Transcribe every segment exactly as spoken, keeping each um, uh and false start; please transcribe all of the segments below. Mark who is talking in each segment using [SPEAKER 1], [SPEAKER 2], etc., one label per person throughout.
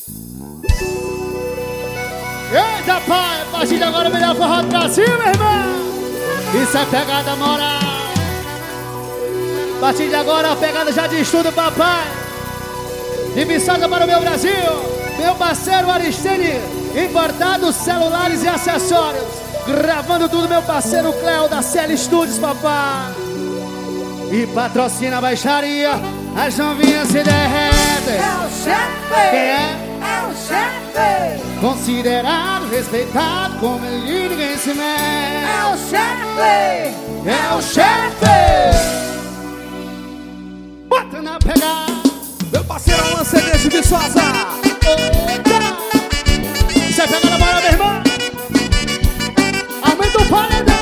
[SPEAKER 1] Eita pai, a partir de agora o melhor forró do Brasil, meu irmão. Isso é pegada moral. A partir de agora a pegada já de estudo, papai. De Viçosa para o meu Brasil. Meu parceiro Aristene, importados, celulares e acessórios. Gravando tudo meu parceiro Cléo da C L Studios, papai. E patrocina a baixaria, as novinhas se derretem.
[SPEAKER 2] É o chefe!
[SPEAKER 1] Quem é?
[SPEAKER 2] É o chefe!
[SPEAKER 1] Considerado, respeitado, como ele ninguém se mete.
[SPEAKER 2] É o chefe!
[SPEAKER 1] É o chefe! Bota na pegada.
[SPEAKER 3] Meu parceiro Alan C D de Viçosa.
[SPEAKER 1] Isso é pegada moral, meu irmão. Aumenta o paredão.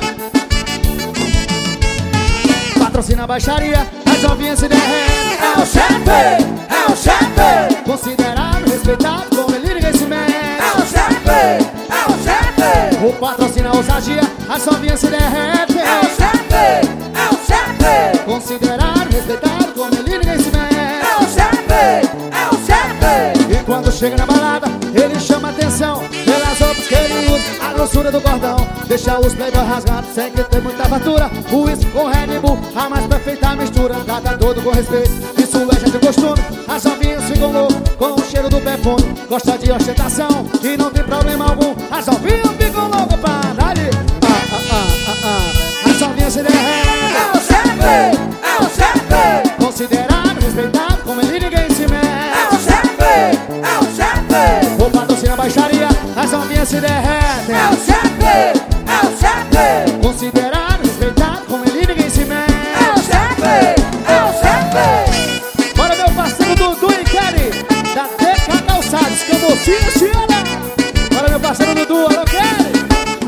[SPEAKER 1] Patrocina a baixaria, as novinhas se derretem.
[SPEAKER 2] É o chefe! É o chefe!
[SPEAKER 1] Considerado, respeitado, como ele ninguém se mete.
[SPEAKER 2] É o chefe! É o chefe!
[SPEAKER 1] O patrocina a ousadia, as novinhas se derretem.
[SPEAKER 2] É o chefe! É o chefe!
[SPEAKER 1] Considerado, respeitado, como ele ninguém se mete.
[SPEAKER 2] É o chefe! É o chefe!
[SPEAKER 1] E quando chega na balada, ele chama atenção pelas roupas que ele usa, a grossura do cordão. Deixa os playboy rasgados sem que ter muita fartura. O uísque com Red Bull, a mais perfeita mistura. Trata todo com respeito, isso é já de costume. As novinhas ficam loucas com o cheiro do perfume. Gosta de ostentação e não tem problema algum. As novinhas ficam loucas pra dar ali. Ah, ah, ah, ah, ah. As novinhas se derretem.
[SPEAKER 2] É o chefe! É o chefe!
[SPEAKER 1] Considerado, respeitado, como ele ninguém se mete.
[SPEAKER 2] É o chefe! É o chefe!
[SPEAKER 1] O patrocina a baixaria, as novinhas se derretem.
[SPEAKER 2] É o chefe! É o chefe!
[SPEAKER 1] Considerado, respeitado, como ele ninguém se mete.
[SPEAKER 2] É o chefe! É o chefe!
[SPEAKER 1] Bora meu parceiro Dudu e Kelly, da T K Calçados, que eu vou se Luciana. Bora meu parceiro Dudu, alô Kelly.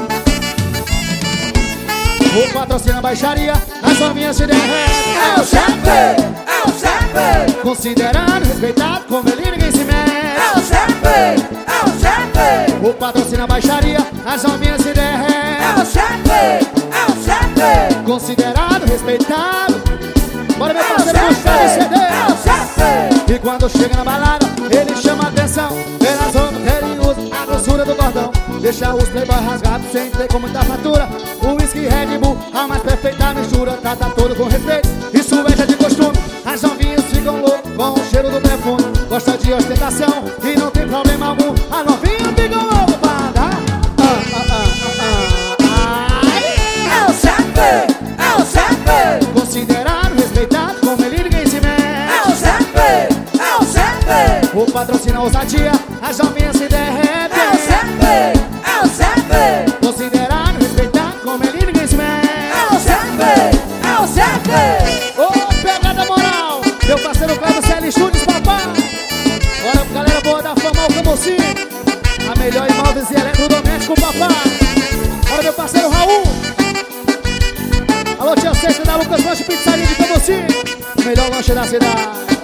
[SPEAKER 1] O patrocina a baixaria, as novinhas se derretem.
[SPEAKER 2] É o chefe! É o chefe!
[SPEAKER 1] Considerado, respeitado, como ele ninguém se mete.
[SPEAKER 2] É o chefe! É o chefe!
[SPEAKER 1] O patrocina a baixaria, as novinhas se derretem.
[SPEAKER 2] É o chefe! É o chefe!
[SPEAKER 1] Considerado, respeitado. Bora meu
[SPEAKER 2] É o
[SPEAKER 1] parceiro buscar esse C
[SPEAKER 2] chefe!
[SPEAKER 1] D.
[SPEAKER 2] É o chefe!
[SPEAKER 1] E quando chega na balada, ele chama atenção pelas roupas que ele usa, a grossura do cordão. Deixa os playboy rasgados sem ter com muita fatura. O whisky Red Bull, a mais perfeita mistura. Trata todo com respeito, isso é já de costume. As novinhas ficam loucas com o cheiro do perfume. Gosta de ostentação e não tem problema algum. As novinhas ficam loucas pra dar. Ah, ah, ah, ah, ah. Ai.
[SPEAKER 2] É o chefe! É o chefe!
[SPEAKER 1] Considerado, respeitado, como ele ninguém se mete.
[SPEAKER 2] É o chefe! É o chefe!
[SPEAKER 1] O patrocina a ousadia, as novinhas se derretem.
[SPEAKER 2] É o chefe! É o chefe!
[SPEAKER 1] Considerado, respeitado, como ele ninguém se mete.
[SPEAKER 2] É o chefe! É o chefe!
[SPEAKER 1] Ô, pegada moral, meu parceiro Cléo C L Studios, papai. Bora pra galera boa da fama, o Camocim. A melhor imóveis e eletrodoméstico, papai. Bora meu parceiro Raul. Alô, tia Sexta da Lucas Lanche Pizzaria de Camocim. Melhor lanche da cidade.